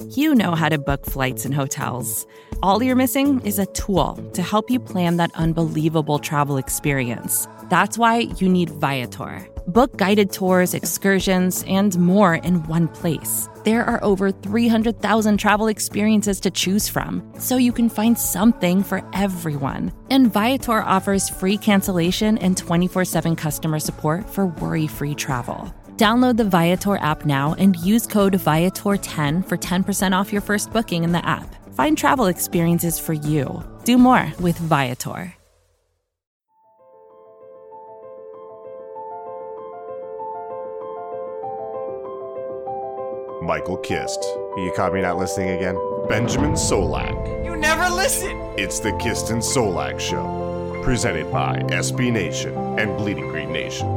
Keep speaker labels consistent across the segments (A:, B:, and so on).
A: You know how to book flights and hotels. All you're missing is a tool to help you plan that unbelievable travel experience. That's why you need Viator. Book guided tours, excursions, and more in one place. There are over 300,000 travel experiences to choose from, so you can find something for everyone. And Viator offers free cancellation and 24/7 customer support for worry-free travel. Download the Viator app now and use code Viator10 for 10% off your first booking in the app. Find travel experiences for you. Do more with Viator.
B: Michael Kist. You caught me not listening again? Benjamin Solak.
C: You never listen!
B: It's the Kist and Solak Show, presented by SB Nation and Bleeding Green Nation.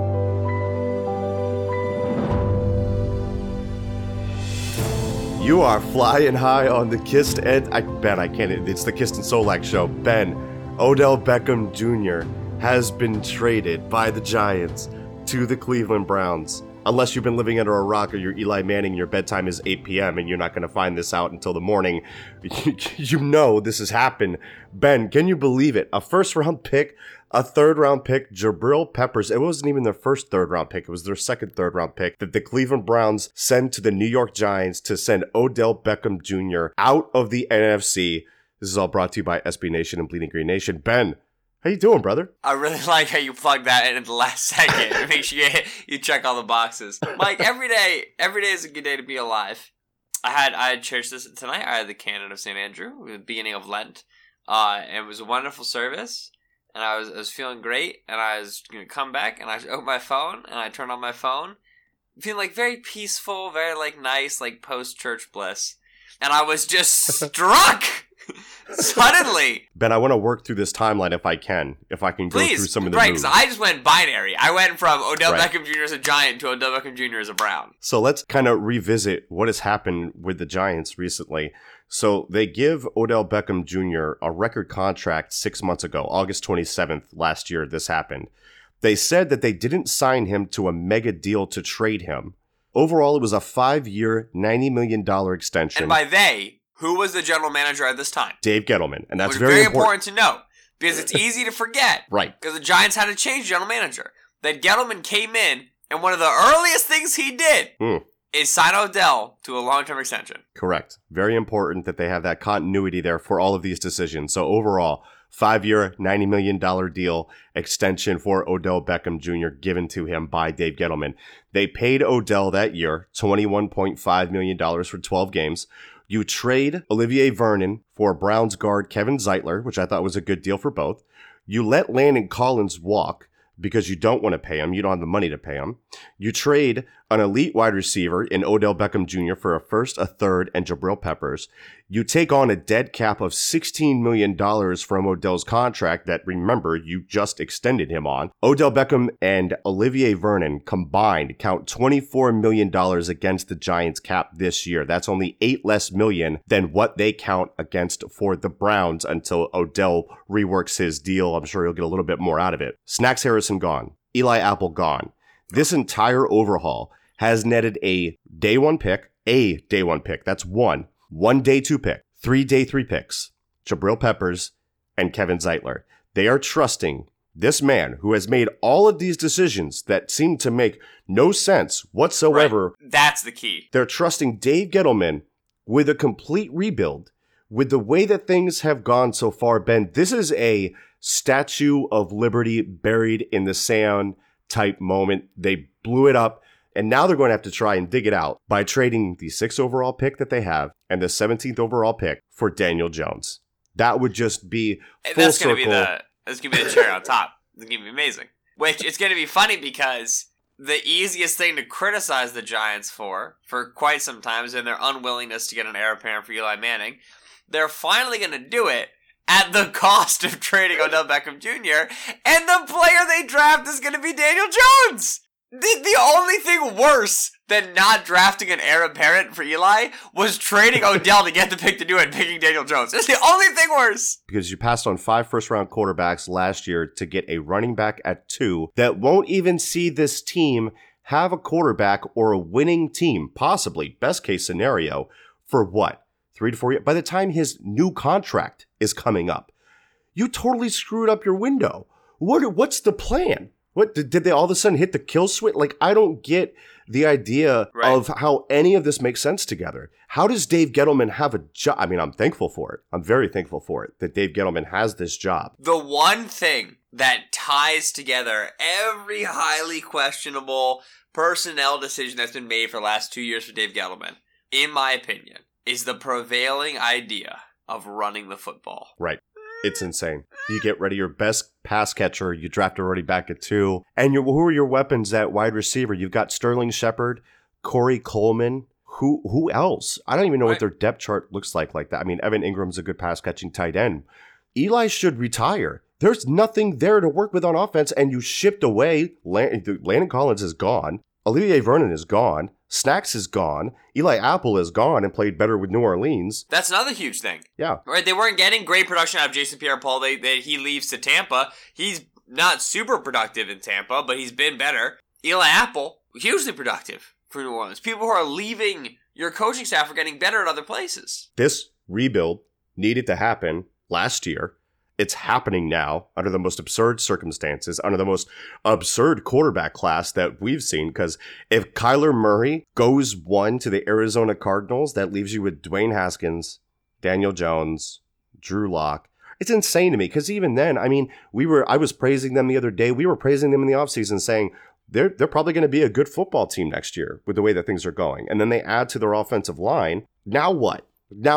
B: You are flying high on the Kist and... I can't. It's the Kist and Solak Show. Ben, Odell Beckham Jr. has been traded by the Giants to the Cleveland Browns. Unless you've been living under a rock or you're Eli Manning, your bedtime is 8 p.m. and you're not going to find this out until the morning. You know this has happened. Ben, can you believe it? A first-round pick, a third-round pick, Jabril Peppers. It wasn't even their first third-round pick. It was their second third-round pick that the Cleveland Browns send to the New York Giants to send Odell Beckham Jr. out of the NFC. This is all brought to you by SB Nation and Bleeding Green Nation. Ben, how you doing, brother?
C: I really like how you plugged that in at the last second to make sure you check all the boxes. Mike, every day is a good day to be alive. I had church this tonight. I had the Canon of St. Andrew, the beginning of Lent. And it was a wonderful service. And I was feeling great. And I was going to come back and I opened my phone and I turned on my phone. Feeling like very peaceful, very like nice, like post-church bliss. And I was just struck! Suddenly.
B: Ben, I want to work through this timeline if I can go through some of the moves.
C: Right, because I just went binary. I went from Odell Beckham Jr. as a Giant to Odell Beckham Jr. as a Brown.
B: So let's kind of revisit what has happened with the Giants recently. So they give Odell Beckham Jr. a record contract 6 months ago, August 27th last year, this happened. They said that they didn't sign him to a mega deal to trade him. Overall, it was a 5-year, $90 million extension.
C: And by they... who was the general manager at this time?
B: Dave Gettleman. And that's
C: very important to know because it's easy to forget.
B: Right.
C: Because the Giants had to change general manager. That Gettleman came in, and one of the earliest things he did is sign Odell to a long-term extension.
B: Correct. Very important that they have that continuity there for all of these decisions. So overall, 5-year, $90 million deal extension for Odell Beckham Jr. given to him by Dave Gettleman. They paid Odell that year $21.5 million for 12 games. You trade Olivier Vernon for Browns guard Kevin Zeitler, which I thought was a good deal for both. You let Landon Collins walk because you don't want to pay him. You don't have the money to pay him. You trade an elite wide receiver in Odell Beckham Jr. for a first, a third, and Jabril Peppers. You take on a dead cap of $16 million from Odell's contract that, remember, you just extended him on. Odell Beckham and Olivier Vernon combined count $24 million against the Giants cap this year. That's only $8 less million than what they count against for the Browns until Odell reworks his deal. I'm sure he'll get a little bit more out of it. Snacks Harrison gone. Eli Apple gone. This entire overhaul has netted a day one pick. That's one day 2 pick, 3 day 3 picks, Jabril Peppers and Kevin Zeitler. They are trusting this man who has made all of these decisions that seem to make no sense whatsoever.
C: Right. That's the key.
B: They're trusting Dave Gettleman with a complete rebuild. With the way that things have gone so far, Ben, this is a Statue of Liberty buried in the sand type moment. They blew it up. And now they're going to have to try and dig it out by trading the 6th overall pick that they have and the 17th overall pick for Daniel Jones. That would just be full circle.
C: That's going to be the cherry on top. It's going to be amazing. Which, it's going to be funny because the easiest thing to criticize the Giants for quite some time is in their unwillingness to get an heir apparent for Eli Manning. They're finally going to do it at the cost of trading Odell Beckham Jr. And the player they draft is going to be Daniel Jones. The only thing worse than not drafting an heir apparent for Eli was trading Odell to get the pick to do it and picking Daniel Jones. It's the only thing worse.
B: Because you passed on 5 first-round quarterbacks last year to get a running back at 2 that won't even see this team have a quarterback or a winning team, possibly, best case scenario, for what? 3 to 4 years? By the time his new contract is coming up, you totally screwed up your window. What's the plan? What did they all of a sudden hit the kill switch? Like, I don't get the idea of how any of this makes sense together. How does Dave Gettleman have a job? I mean, I'm thankful for it. I'm very thankful for it that Dave Gettleman has this job.
C: The one thing that ties together every highly questionable personnel decision that's been made for the last 2 years for Dave Gettleman, in my opinion, is the prevailing idea of running the football.
B: Right. It's insane. You get rid of your best pass catcher. You draft a running back at 2. And who are your weapons at wide receiver? You've got Sterling Shepard, Corey Coleman. Who else? I don't even know what their depth chart looks like that. I mean, Evan Ingram's a good pass catching tight end. Eli should retire. There's nothing there to work with on offense, and you shipped away. Landon Collins is gone. Olivier Vernon is gone. Snacks is gone. Eli Apple is gone and played better with New Orleans.
C: That's another huge thing.
B: Yeah.
C: Right, they weren't getting great production out of Jason Pierre-Paul. He leaves to Tampa. He's not super productive in Tampa, but he's been better. Eli Apple, hugely productive for New Orleans. People who are leaving your coaching staff are getting better at other places.
B: This rebuild needed to happen last year. It's happening now under the most absurd circumstances, under the most absurd quarterback class that we've seen. Because if Kyler Murray goes 1 to the Arizona Cardinals, that leaves you with Dwayne Haskins, Daniel Jones, Drew Lock. It's insane to me because even then, I mean, I was praising them the other day. We were praising them in the offseason saying they're probably going to be a good football team next year with the way that things are going. And then they add to their offensive line. Now what?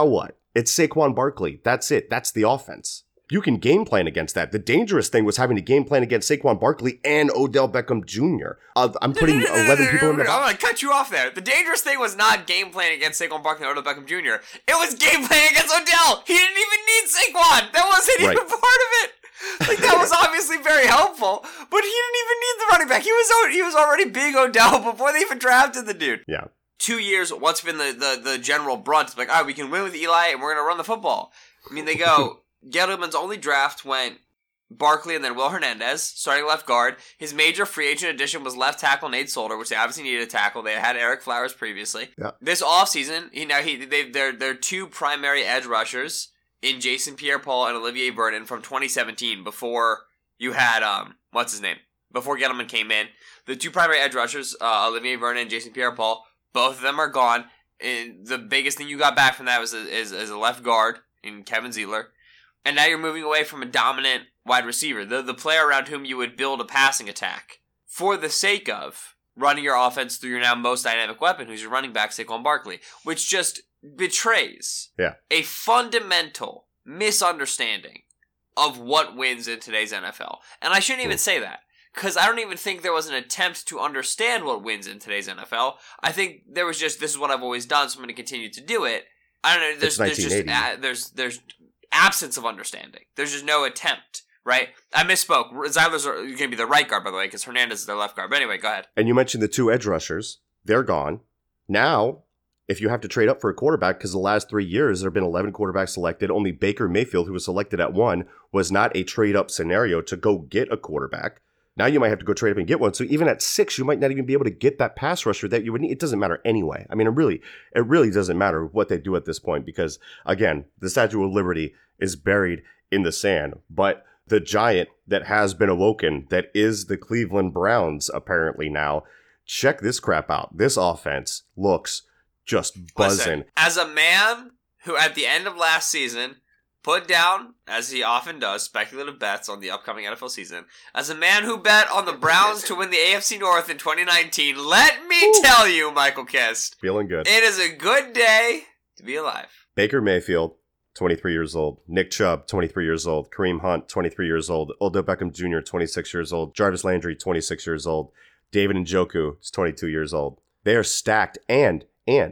B: It's Saquon Barkley. That's it. That's the offense. You can game plan against that. The dangerous thing was having to game plan against Saquon Barkley and Odell Beckham Jr. I'm putting 11 people in the box.
C: I'm going to cut you off there. The dangerous thing was not game plan against Saquon Barkley and Odell Beckham Jr. It was game plan against Odell. He didn't even need Saquon. That wasn't even part of it. Like, that was obviously very helpful, but he didn't even need the running back. He was already big Odell before they even drafted the dude.
B: Yeah.
C: 2 years, what's been the general brunt? It's like, all right, we can win with Eli and we're going to run the football. I mean, they go... Gettleman's only draft went Barkley and then Will Hernandez, starting left guard. His major free agent addition was left tackle Nate Solder, which they obviously needed a tackle. They had Eric Flowers previously. Yeah. This offseason, they're 2 primary edge rushers in Jason Pierre-Paul and Olivier Vernon from 2017 before you had, before Gettleman came in. The 2 primary edge rushers, Olivier Vernon and Jason Pierre-Paul, both of them are gone. And the biggest thing you got back from that was is a left guard in Kevin Zeitler. And now you're moving away from a dominant wide receiver, the player around whom you would build a passing attack for the sake of running your offense through your now most dynamic weapon, who's your running back, Saquon Barkley, which just betrays a fundamental misunderstanding of what wins in today's NFL. And I shouldn't even say that, because I don't even think there was an attempt to understand what wins in today's NFL. I think there was just, this is what I've always done, so I'm going to continue to do it. I don't know, there's absence of understanding. There's just no attempt, right? I misspoke. Zeitler's going to be the right guard, by the way, because Hernandez is their left guard. But anyway, go ahead.
B: And you mentioned the 2 edge rushers. They're gone. Now, if you have to trade up for a quarterback, because the last 3 years there have been 11 quarterbacks selected, only Baker Mayfield, who was selected at 1, was not a trade-up scenario to go get a quarterback. Now you might have to go trade up and get one. So even at 6, you might not even be able to get that pass rusher that you would need. It doesn't matter anyway. I mean, it really doesn't matter what they do at this point because, again, the Statue of Liberty is buried in the sand. But the giant that has been awoken, that is the Cleveland Browns apparently now, check this crap out. This offense looks just buzzing.
C: Listen, as a man who at the end of last season put down, as he often does, speculative bets on the upcoming NFL season. As a man who bet on the Browns to win the AFC North in 2019, let me tell you, Michael Kist.
B: Feeling good.
C: It is a good day to be alive.
B: Baker Mayfield, 23 years old. Nick Chubb, 23 years old. Kareem Hunt, 23 years old. Odell Beckham Jr., 26 years old. Jarvis Landry, 26 years old. David Njoku is 22 years old. They are stacked, and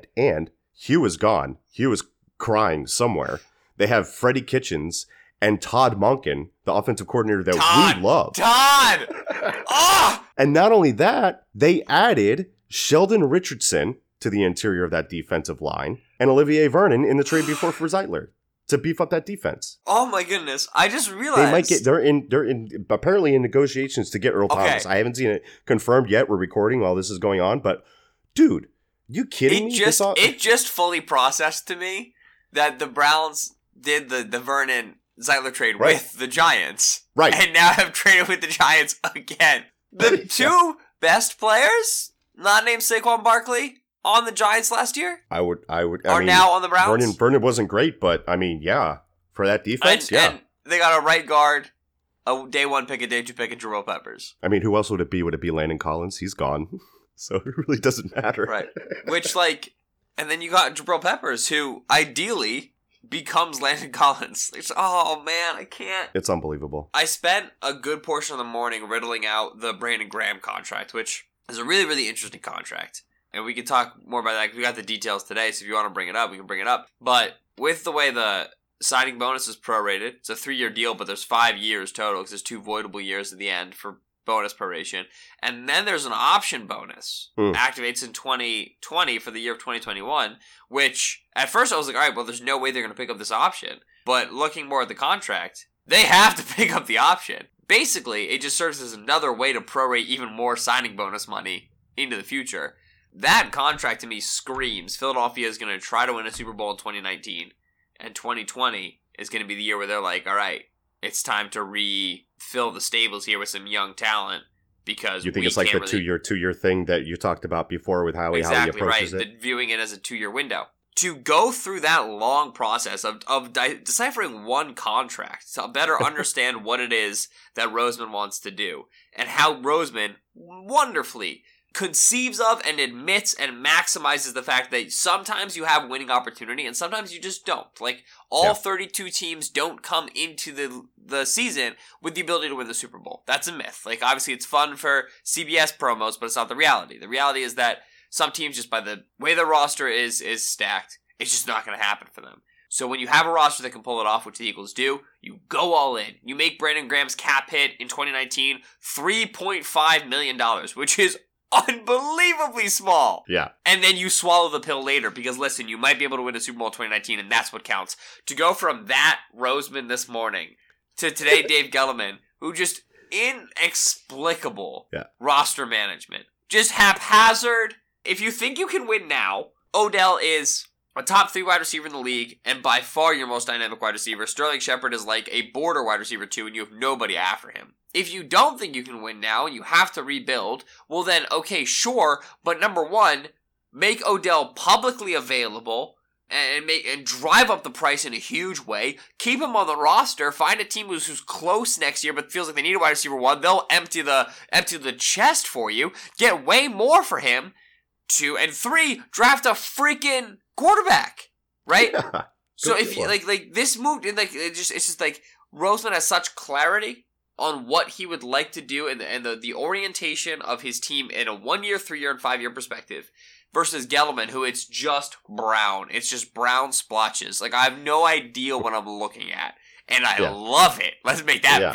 B: Hugh is gone. Hugh is crying somewhere. They have Freddie Kitchens and Todd Monken, the offensive coordinator that we love.
C: Todd! Oh!
B: And not only that, they added Sheldon Richardson to the interior of that defensive line and Olivier Vernon in the trade before for Zeitler to beef up that defense.
C: Oh my goodness. I just realized.
B: They're in apparently in negotiations to get Earl Thomas. I haven't seen it confirmed yet. We're recording while this is going on, but dude, You kidding me?
C: It just fully processed to me that the Browns did the Vernon Zeitler trade with the Giants.
B: Right.
C: And now have traded with the Giants again. The two best players, not named Saquon Barkley, on the Giants last year are now on the Browns.
B: Vernon wasn't great, but I mean, yeah, for that defense,
C: and they got a right guard, a day 1 pick, a day 2 pick, and Jabril Peppers.
B: I mean, who else would it be? Would it be Landon Collins? He's gone, so it really doesn't matter.
C: Right. Which, and then you got Jabril Peppers, who ideally becomes Landon Collins. Oh man, I can't.
B: It's unbelievable.
C: I spent a good portion of the morning riddling out the Brandon Graham contract, which is a really, really interesting contract. And we can talk more about that because we got the details today, so if you want to bring it up, we can bring it up. But with the way the signing bonus is prorated, it's a 3-year deal, but there's 5 years total because there's 2 voidable years at the end for bonus proration. And then there's an option bonus. Activates in 2020 for the year of 2021, which at first I was like, all right, well, there's no way they're going to pick up this option. But looking more at the contract, they have to pick up the option. Basically, it just serves as another way to prorate even more signing bonus money into the future. That contract to me screams Philadelphia is going to try to win a Super Bowl in 2019, and 2020 is going to be the year where they're like, all right, it's time to refill the stables here with some young talent because
B: you think it's like the two-year thing that you talked about before with Howie approaches it?
C: Viewing it as a 2-year window. To go through that long process of deciphering one contract to better understand what it is that Roseman wants to do and how Roseman wonderfully conceives of and admits and maximizes the fact that sometimes you have winning opportunity and sometimes you just don't. Like, all 32 teams don't come into the season with the ability to win the Super Bowl. That's a myth. Like, obviously it's fun for CBS promos, but it's not the reality. The reality is that some teams, just by the way the roster is stacked, it's just not going to happen for them. So when you have a roster that can pull it off, which the Eagles do, you go all in. You make Brandon Graham's cap hit in 2019 $3.5 million, which is unbelievably small.
B: Yeah.
C: And then you swallow the pill later because, listen, you might be able to win a Super Bowl in 2019, and that's what counts. To go from that Roseman this morning to today Dave Gettleman, who just inexplicable roster management. Just haphazard. If you think you can win now, Odell is a top 3 wide receiver in the league, and by far your most dynamic wide receiver. Sterling Shepard is like a border wide receiver too, and you have nobody after him. If you don't think you can win now and you have to rebuild, well then, okay, sure, but number one, make Odell publicly available and drive up the price in a huge way. Keep him on the roster. Find a team who's close next year but feels like they need a wide receiver 1. They'll empty the chest for you. Get way more for him. 2 and 3, draft a freaking quarterback, right?
B: Yeah,
C: so if you like this move, it's just like Roseman has such clarity on what he would like to do and the orientation of his team in a 1-year, 3-year, and 5-year perspective versus Gettleman, who it's just brown. It's just brown splotches. Like, I have no idea what I'm looking at, and I love it. Let's make that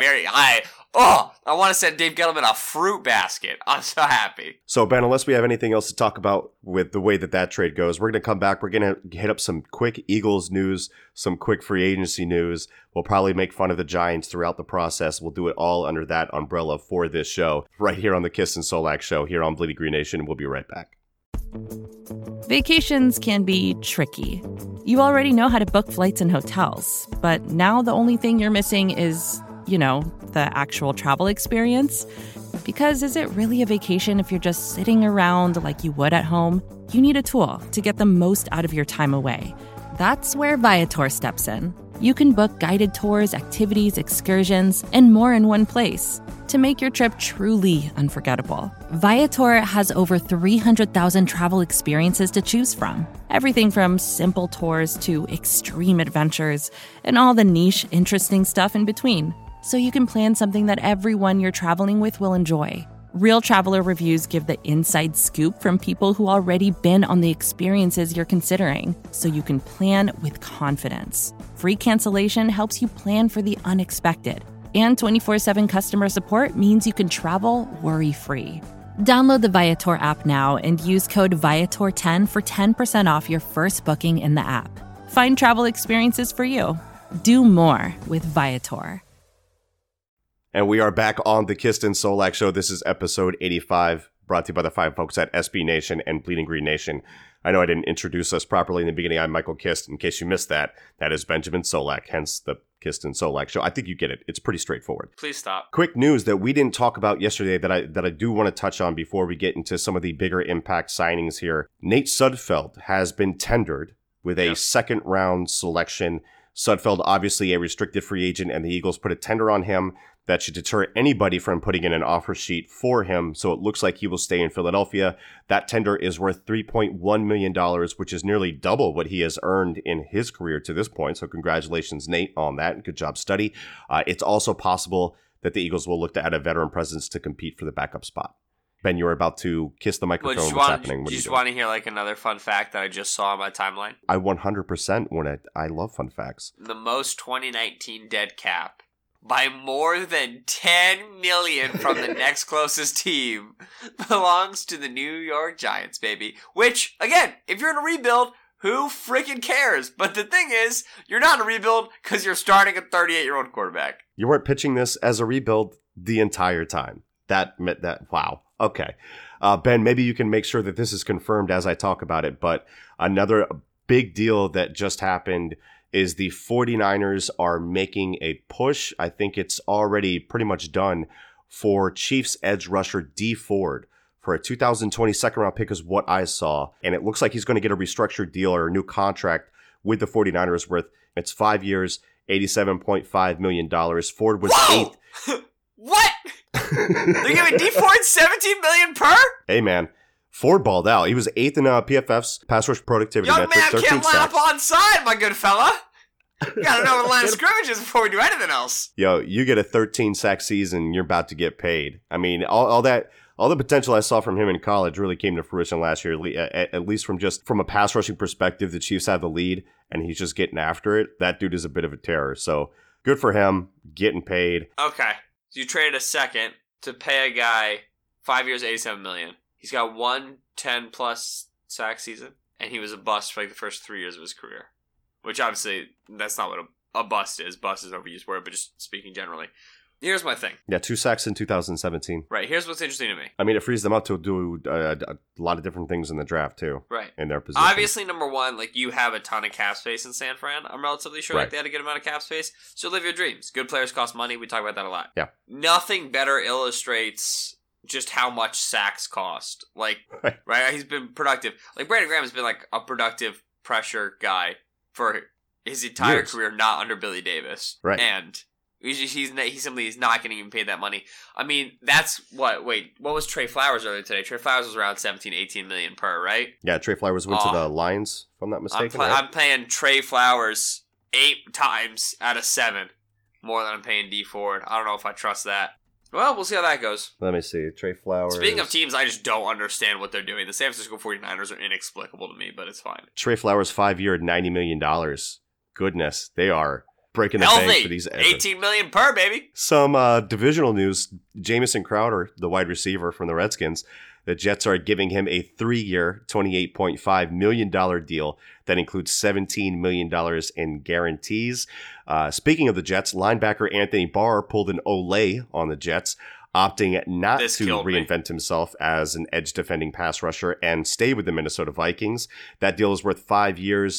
C: I want to send Dave Gettleman a fruit basket. I'm so happy.
B: So, Ben, unless we have anything else to talk about with the way that trade goes, we're going to come back. We're going to hit up some quick Eagles news, some quick free agency news. We'll probably make fun of the Giants throughout the process. We'll do it all under that umbrella for this show, right here on the Kiss and Solak Show, here on Bleeding Green Nation, and we'll be right back.
A: Vacations can be tricky. You already know how to book flights and hotels, but now the only thing you're missing is, the actual travel experience. Because is it really a vacation if you're just sitting around like you would at home? You need a tool to get the most out of your time away. That's where Viator steps in. You can book guided tours, activities, excursions, and more in one place to make your trip truly unforgettable. Viator has over 300,000 travel experiences to choose from. Everything from simple tours to extreme adventures and all the niche, interesting stuff in between. So you can plan something that everyone you're traveling with will enjoy. Real traveler reviews give the inside scoop from people who already been on the experiences you're considering, so you can plan with confidence. Free cancellation helps you plan for the unexpected. And 24/7 customer support means you can travel worry-free. Download the Viator app now and use code Viator10 for 10% off your first booking in the app. Find travel experiences for you. Do more with Viator.
B: And we are back on the Kist and Solak Show. This is episode 85. brought to you by the fine folks at SB Nation and Bleeding Green Nation. I know I didn't introduce us properly in the beginning. I'm Michael Kist. In case you missed that, that is Benjamin Solak, hence the Kist and Solak show. I think you get it. It's pretty straightforward.
C: Please stop.
B: Quick news that we didn't talk about yesterday that I do want to touch on before we get into some of the bigger impact signings here. Nate Sudfeld has been tendered with a second round selection. Sudfeld, obviously a restricted free agent, and the Eagles put a tender on him that should deter anybody from putting in an offer sheet for him. So it looks like he will stay in Philadelphia. That tender is worth $3.1 million, which is nearly double what he has earned in his career to this point. So congratulations, Nate, on that. Good job, Study. It's also possible that the Eagles will look to add a veteran presence to compete for the backup spot. Ben, you're about to kiss the microphone. What's happening? What
C: do you just want to hear like another fun fact that I just saw on my timeline?
B: I 100% want it. I love fun facts.
C: The most 2019 dead cap by more than 10 million from the next closest team belongs to the New York Giants, baby. Which, again, if you're in a rebuild, who freaking cares? But the thing is, you're not in a rebuild because you're starting a 38-year-old quarterback.
B: You weren't pitching this as a rebuild the entire time. Wow. Okay. Ben, maybe you can make sure that this is confirmed as I talk about it, but another big deal that just happened is the 49ers are making a push. I think it's already pretty much done for Chiefs edge rusher Dee Ford for a 2020 second round pick is what I saw. And it looks like he's going to get a restructured deal or a new contract with the 49ers worth, it's 5 years, $87.5 million. Ford was eighth.
C: What? They're giving Dee Ford $17 million per?
B: Hey, man. Ford balled out. He was eighth in PFF's pass rush productivity
C: metric.
B: Young man
C: can't line up on side, my good fella. You gotta know the line of scrimmages before we do anything else.
B: Yo, you get a 13-sack season, you're about to get paid. I mean, all the potential I saw from him in college really came to fruition last year, at least from a pass rushing perspective. The Chiefs have the lead, and he's just getting after it. That dude is a bit of a terror. So good for him, getting paid.
C: Okay. So you traded a second to pay a guy 5 years, $87 million. He's got one 10-plus sack season, and he was a bust for like the first 3 years of his career. Which obviously, that's not what a bust is. Bust is an overused word, but just speaking generally. Here's my thing.
B: Yeah, 2 sacks in 2017.
C: Right, here's what's interesting to me.
B: I mean, it frees them up to do a lot of different things in the draft, too.
C: Right.
B: In their position.
C: Obviously, number one, like, you have a ton of cap space in San Fran. I'm relatively sure like they had a good amount of cap space. So live your dreams. Good players cost money. We talk about that a lot.
B: Yeah.
C: Nothing better illustrates just how much sacks cost. Like, right? He's been productive. Like, Brandon Graham has been, like, a productive pressure guy for his entire career, not under Billy Davis.
B: Right.
C: And he simply is not getting even paid that money. I mean, that's what was Trey Flowers earlier today? Trey Flowers was around 17, 18 million per, right?
B: Yeah, Trey Flowers went to the Lions, if I'm not mistaken.
C: I'm paying Trey Flowers 8 times out of 7 more than I'm paying Dee Ford. I don't know if I trust that. Well, we'll see how that goes.
B: Let me see. Trey Flowers.
C: Speaking of teams, I just don't understand what they're doing. The San Francisco 49ers are inexplicable to me, but it's fine.
B: Trey Flowers, 5 year, $90 million. Goodness, they are breaking the bank for these edges.
C: $18 million per, baby.
B: Some divisional news. Jamison Crowder, the wide receiver from the Redskins, the Jets are giving him a 3-year, $28.5 million deal that includes $17 million in guarantees. Speaking of the Jets, linebacker Anthony Barr pulled an Olay on the Jets, opting not to reinvent himself as an edge defending pass rusher and stay with the Minnesota Vikings. That deal is worth 5 years,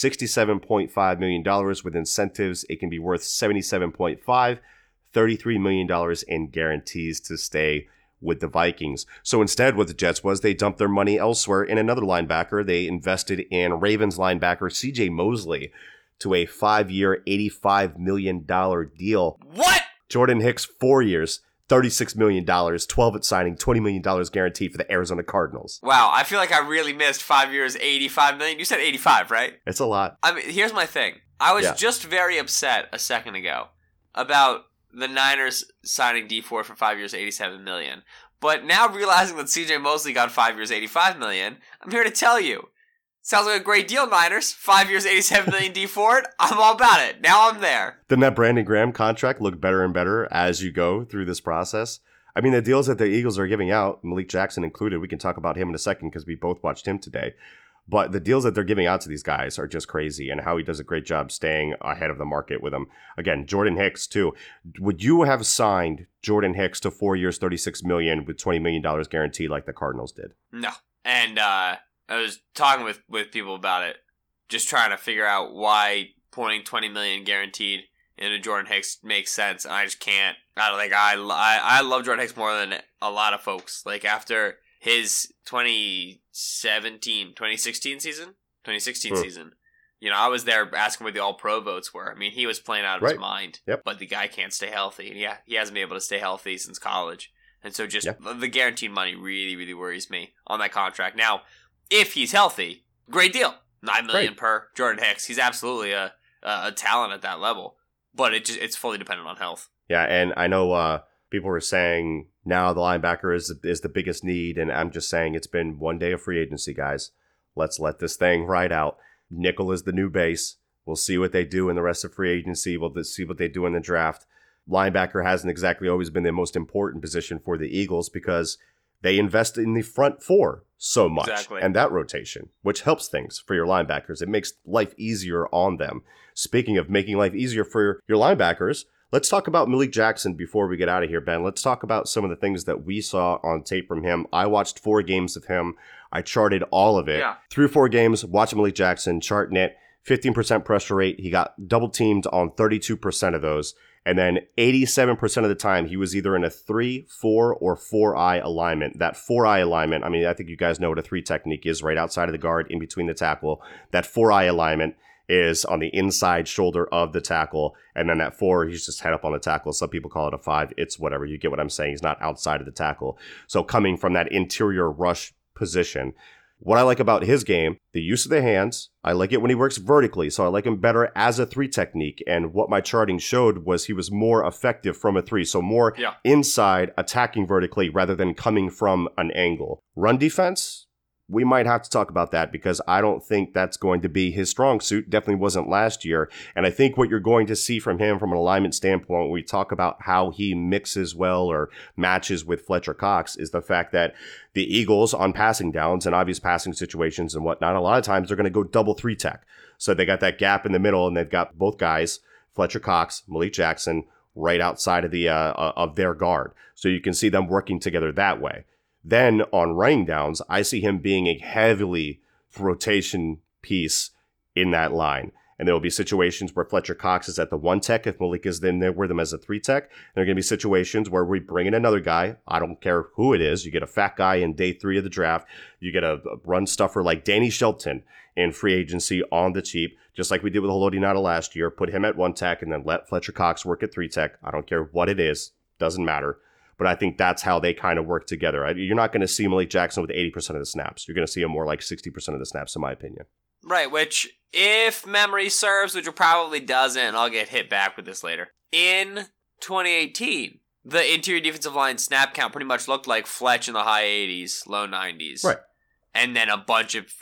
B: $67.5 million with incentives. It can be worth $77.5, $33 million in guarantees to stay with the Vikings. So instead, what the Jets was, they dumped their money elsewhere in another linebacker. They invested in Ravens linebacker CJ Mosley to a 5-year, $85 million deal.
C: What?
B: Jordan Hicks, 4 years, $36 million, 12 at signing, $20 million guaranteed for the Arizona Cardinals.
C: Wow, I feel like I really missed 5 years, $85 million. You said 85, right?
B: It's a lot.
C: I mean, here's my thing. I was just very upset a second ago about the Niners signing Dee Ford for 5 years, $87 million. But now realizing that CJ Mosley got 5 years, $85 million, I'm here to tell you. Sounds like a great deal, Niners. 5 years, $87 million Dee Ford. I'm all about it. Now I'm there.
B: Didn't that Brandon Graham contract look better and better as you go through this process? I mean, the deals that the Eagles are giving out, Malik Jackson included, we can talk about him in a second because we both watched him today. But the deals that they're giving out to these guys are just crazy, and Howie does a great job staying ahead of the market with them. Again, Jordan Hicks too. Would you have signed Jordan Hicks to 4 years, $36 million with $20 million guaranteed like the Cardinals did?
C: No. And I was talking with people about it, just trying to figure out why pouring $20 million guaranteed into Jordan Hicks makes sense, and I just can't. I love Jordan Hicks more than a lot of folks. Like, after his 2016 season, I was there asking where the All-Pro votes were. I mean, he was playing out of his mind, but the guy can't stay healthy. And yeah, he hasn't been able to stay healthy since college. And so just the guaranteed money really, really worries me on that contract. Now, if he's healthy, great deal. $9 million per Jordan Hicks. He's absolutely a talent at that level. But it's fully dependent on health.
B: Yeah, and I know people were saying now the linebacker is the biggest need, and I'm just saying it's been one day of free agency, guys. Let's let this thing ride out. Nickel is the new base. We'll see what they do in the rest of free agency. We'll see what they do in the draft. Linebacker hasn't exactly always been the most important position for the Eagles because they invest in the front four so much and that rotation, which helps things for your linebackers. It makes life easier on them. Speaking of making life easier for your linebackers, let's talk about Malik Jackson before we get out of here, Ben. Let's talk about some of the things that we saw on tape from him. I watched 4 games of him. I charted all of it. Yeah. 3 or 4 games, watching Malik Jackson, charting it. 15% pressure rate. He got double teamed on 32% of those. And then 87% of the time, he was either in a 3, 4, or 4-eye alignment. That 4-eye alignment, I mean, I think you guys know what a 3 technique is, right outside of the guard, in between the tackle. That 4-eye alignment is on the inside shoulder of the tackle. And then that 4, he's just head up on the tackle. Some people call it a 5. It's whatever. You get what I'm saying. He's not outside of the tackle. So coming from that interior rush position. What I like about his game, the use of the hands. I like it when he works vertically, so I like him better as a 3 technique. And what my charting showed was he was more effective from a 3, so more inside attacking vertically rather than coming from an angle. Run defense, we might have to talk about that because I don't think that's going to be his strong suit. Definitely wasn't last year. And I think what you're going to see from him from an alignment standpoint, when we talk about how he mixes well or matches with Fletcher Cox, is the fact that the Eagles on passing downs and obvious passing situations and whatnot, a lot of times they're going to go double 3 tech. So they got that gap in the middle and they've got both guys, Fletcher Cox, Malik Jackson, right outside of the of their guard. So you can see them working together that way. Then on running downs, I see him being a heavily rotation piece in that line. And there will be situations where Fletcher Cox is at the 1 tech if Malik is then there with him as a 3 tech. There are going to be situations where we bring in another guy. I don't care who it is. You get a fat guy in day 3 of the draft. You get a run stuffer like Danny Shelton in free agency on the cheap, just like we did with Haloti Ngata last year. Put him at 1 tech and then let Fletcher Cox work at 3 tech. I don't care what it is. Doesn't matter. But I think that's how they kind of work together. You're not going to see Malik Jackson with 80% of the snaps. You're going to see him more like 60% of the snaps, in my opinion.
C: Right, which, if memory serves, which it probably doesn't, I'll get hit back with this later. In 2018, the interior defensive line snap count pretty much looked like Fletch in the high 80s, low 90s.
B: Right.
C: And then a bunch of,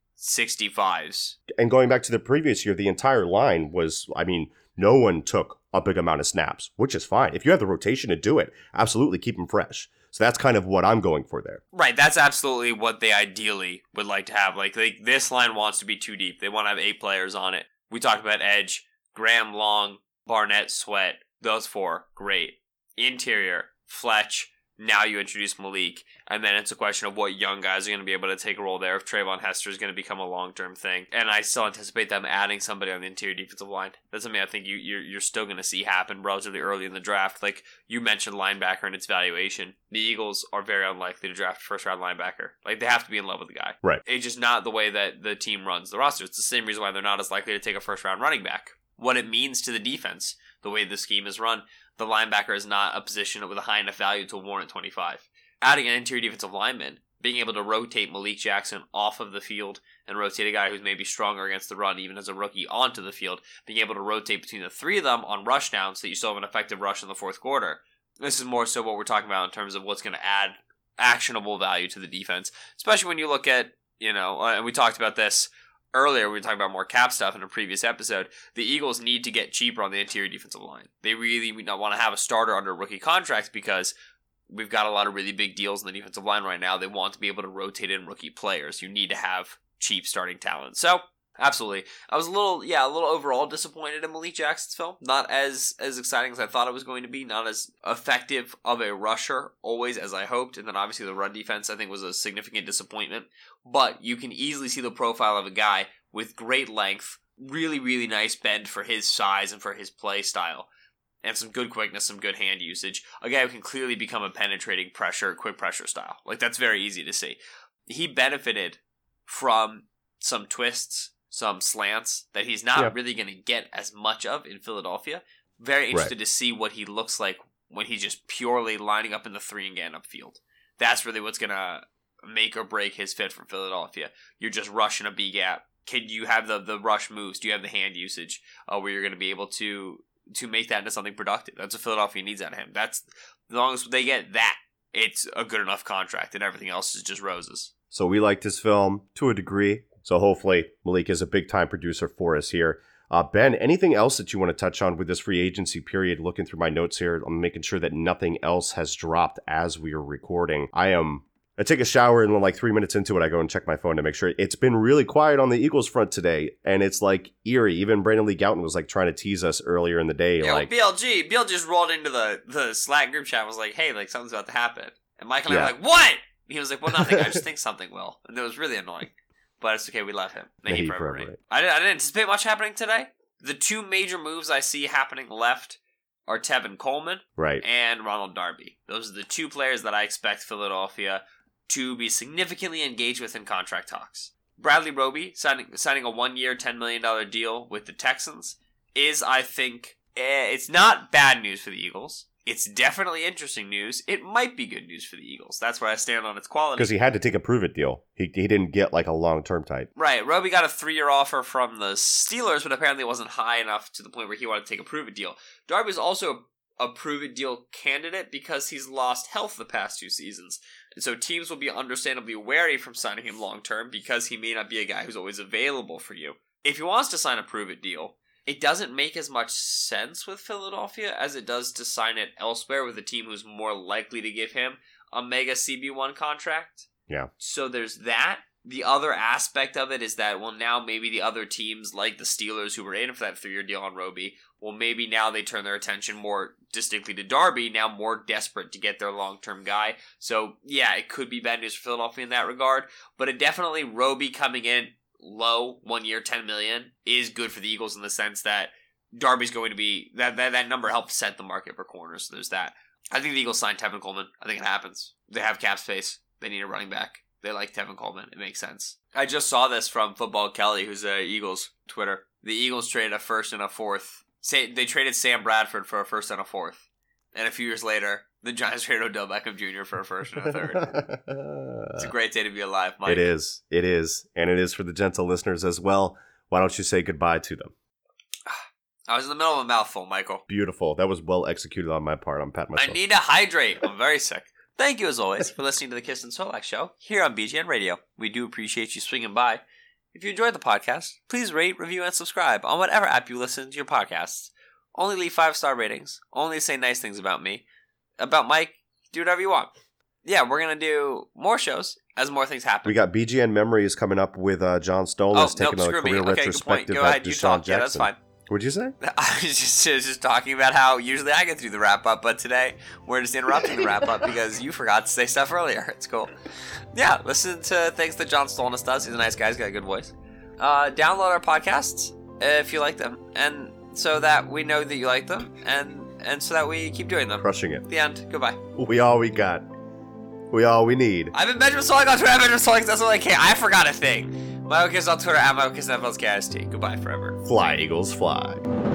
C: 65s.
B: And going back to the previous year, the entire line was, no one took a big amount of snaps, which is fine. If you have the rotation to do it, absolutely keep them fresh. So that's kind of what I'm going for there.
C: Right, that's absolutely what they ideally would like to have. This line wants to be too deep. They want to have 8 players on it. We talked about edge, Graham, Long, Barnett, Sweat. Those 4, great. Interior, Fletch. Now you introduce Malik, and then it's a question of what young guys are going to be able to take a role there if Trayvon Hester is going to become a long-term thing. And I still anticipate them adding somebody on the interior defensive line. That's something I think you're still going to see happen relatively early in the draft. Like you mentioned linebacker and its valuation. The Eagles are very unlikely to draft a first-round linebacker. They have to be in love with the guy.
B: Right.
C: It's just not the way that the team runs the roster. It's the same reason why they're not as likely to take a first-round running back. What it means to the defense, the way the scheme is run, the linebacker is not a position with a high enough value to warrant 25. Adding an interior defensive lineman, being able to rotate Malik Jackson off of the field and rotate a guy who's maybe stronger against the run, even as a rookie, onto the field, being able to rotate between the 3 of them on rush downs so that you still have an effective rush in the 4th quarter. This is more so what we're talking about in terms of what's going to add actionable value to the defense, especially when you look at, and we talked about this earlier, we were talking about more cap stuff in a previous episode. The Eagles need to get cheaper on the interior defensive line. They really want to have a starter under rookie contracts because we've got a lot of really big deals in the defensive line right now. They want to be able to rotate in rookie players. You need to have cheap starting talent. So, absolutely. I was a little overall disappointed in Malik Jackson's film. Not as exciting as I thought it was going to be. Not as effective of a rusher, always, as I hoped. And then obviously the run defense, I think, was a significant disappointment. But you can easily see the profile of a guy with great length, really, really nice bend for his size and for his play style, and some good quickness, some good hand usage. A guy who can clearly become a penetrating pressure, quick pressure style. Like, that's very easy to see. He benefited from some twists, some slants that he's not really going to get as much of in Philadelphia. Very interested to see what he looks like when he's just purely lining up in the 3 and getting upfield. That's really what's going to make or break his fit for Philadelphia. You're just rushing a B gap. Can you have the rush moves? Do you have the hand usage where you're going to be able to make that into something productive? That's what Philadelphia needs out of him. That's, as long as they get that, it's a good enough contract, and everything else is just roses.
B: So we liked his film to a degree. So hopefully Malik is a big-time producer for us here. Ben, anything else that you want to touch on with this free agency period? Looking through my notes here, I'm making sure that nothing else has dropped as we are recording. I take a shower, and then like 3 minutes into it, I go and check my phone to make sure. It's been really quiet on the Eagles front today, and it's like eerie. Even Brandon Lee Gouton was like trying to tease us earlier in the day.
C: Yeah,
B: like
C: BLG just rolled into the Slack group chat and was like, hey, like something's about to happen. And Michael and I were like, what? And he was like, well, nothing. I just think something will. And it was really annoying. But it's okay. We love him. May he forever reign. I didn't anticipate much happening today. The 2 major moves I see happening left are Tevin Coleman and Ronald Darby. Those are the 2 players that I expect Philadelphia to be significantly engaged with in contract talks. Bradley Roby signing a 1-year, $10 million deal with the Texans is, I think, it's not bad news for the Eagles. It's definitely interesting news. It might be good news for the Eagles. That's where I stand on its quality.
B: Because he had to take a prove-it deal. He didn't get like a long-term type.
C: Right. Roby got a 3-year offer from the Steelers, but apparently it wasn't high enough to the point where he wanted to take a prove-it deal. Darby was also a prove-it deal candidate because he's lost health the past 2 seasons. And so teams will be understandably wary from signing him long-term because he may not be a guy who's always available for you. If he wants to sign a prove-it deal, it doesn't make as much sense with Philadelphia as it does to sign it elsewhere with a team who's more likely to give him a mega CB1 contract.
B: Yeah.
C: So there's that. The other aspect of it is that, well, now maybe the other teams like the Steelers who were in for that 3-year deal on Roby, well, maybe now they turn their attention more distinctly to Darby, now more desperate to get their long-term guy. So, yeah, it could be bad news for Philadelphia in that regard, but it definitely, Roby coming in low, 1 year, $10 million, is good for the Eagles in the sense that Darby's going to be, that number helps set the market for corners, so there's that. I think the Eagles signed Tevin Coleman. I think it happens. They have cap space. They need a running back. They like Tevin Coleman. It makes sense. I just saw this from Football Kelly, who's a Eagles Twitter. The Eagles traded a 1st and a 4th. They traded Sam Bradford for a 1st and a 4th. And a few years later, the Giants traded Odell Beckham Jr. for a 1st and a 3rd. It's a great day to be alive, Mike.
B: It is. It is. And it is for the gentle listeners as well. Why don't you say goodbye to them?
C: I was in the middle of a mouthful, Michael.
B: Beautiful. That was well executed on my part. I'm patting myself.
C: I need to hydrate. I'm very sick. Thank you, as always, for listening to the Kiss and Solak Show here on BGN Radio. We do appreciate you swinging by. If you enjoyed the podcast, please rate, review, and subscribe on whatever app you listen to your podcasts. Only leave 5-star ratings. Only say nice things about me. About Mike, do whatever you want. Yeah, we're going to do more shows as more things happen.
B: We got BGN Memories coming up with John Stolas taking a career retrospective
C: Go ahead, you talk.
B: Jackson.
C: Yeah, that's fine.
B: What'd you say?
C: I was just talking about how usually I get through the wrap-up, but today we're just interrupting the wrap-up because you forgot to say stuff earlier. It's cool. Yeah, listen to things that John Stolness does. He's a nice guy. He's got a good voice. Download our podcasts if you like them, and so that we know that you like them, and so that we keep doing them.
B: Crushing it.
C: The end. Goodbye.
B: We all we got. We all we need.
C: I've been Benjamin Solik on Twitter. I'm Benjamin Solik. That's all I can. I forgot a thing. MyOKiss on Twitter, at MyOKiss NFL's KST. Goodbye forever.
B: Fly, Eagles, fly.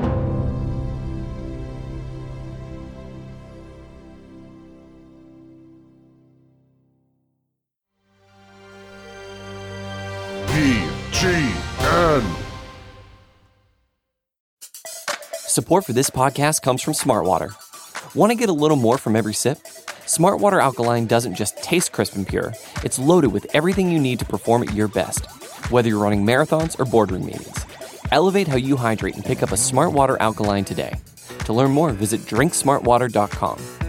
B: BGN.
D: Support for this podcast comes from Smartwater. Want to get a little more from every sip? Smartwater Alkaline doesn't just taste crisp and pure, it's loaded with everything you need to perform at your best, whether you're running marathons or boardroom meetings. Elevate how you hydrate and pick up a Smartwater Alkaline today. To learn more, visit drinksmartwater.com.